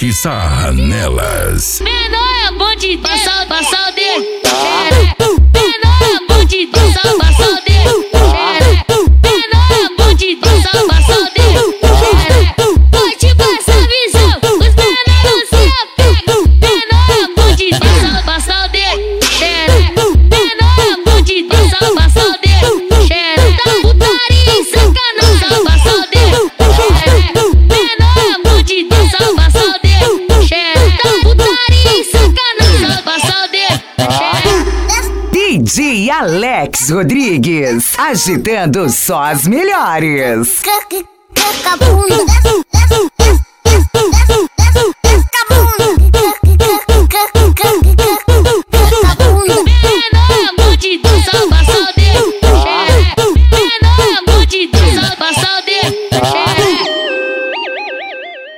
que sarra nelas. Menor é bom de passar o dedo. Menor é bom de passar o dedo. Menor é bom de passar o dedo. Vou te passar a visão, os menores se apegam. Menor é bom de passar o dedo. Menor é bom de passar o dedo. Da putaria e sacanagem, passar o dedo. Menor é bom de passar o dedo. Da putaria e sacanagem, passar o dedo. DJ Alex Rodrigues, agitando só as melhores. Bunda.